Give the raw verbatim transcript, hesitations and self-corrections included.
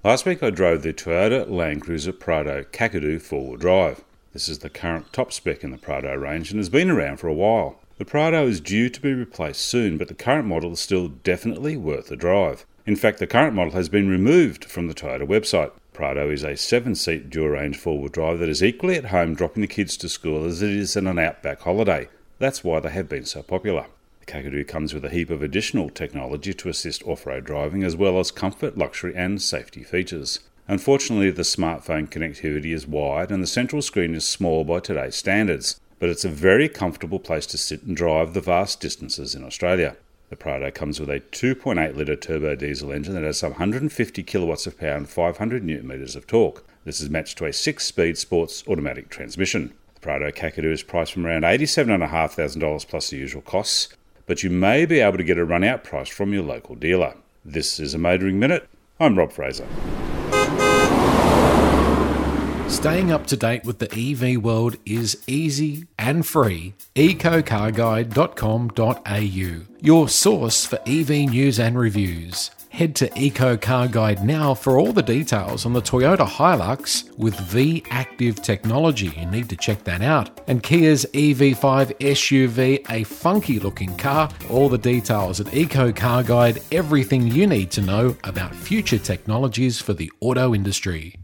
Last week I drove the Toyota Land Cruiser Prado Kakadu four-wheel drive. This is the current top spec in the Prado range and has been around for a while. The Prado is due to be replaced soon, but the current model is still definitely worth a drive. In fact, the current model has been removed from the Toyota website. Prado is a seven-seat dual-range four-wheel drive that is equally at home dropping the kids to school as it is in an outback holiday. That's why they have been so popular. The Kakadu comes with a heap of additional technology to assist off-road driving, as well as comfort, luxury and safety features. Unfortunately, the smartphone connectivity is wide and the central screen is small by today's standards, but it's a very comfortable place to sit and drive the vast distances in Australia. The Prado comes with a two point eight litre turbo diesel engine that has some one hundred fifty kilowatts of power and five hundred newton metres of torque. This is matched to a six-speed sports automatic transmission. The Prado Kakadu is priced from around eighty-seven thousand five hundred dollars plus the usual costs, but you may be able to get a run-out price from your local dealer. This is a Motoring Minute. I'm Rob Fraser. Staying up to date with the E V world is easy and free. eco car guide dot com dot a u, your source for E V news and reviews. Head to Eco Car Guide now for all the details on the Toyota Hilux with V-Active technology. You need to check that out. And Kia's E V five S U V, a funky looking car. All the details at Eco Car Guide, everything you need to know about future technologies for the auto industry.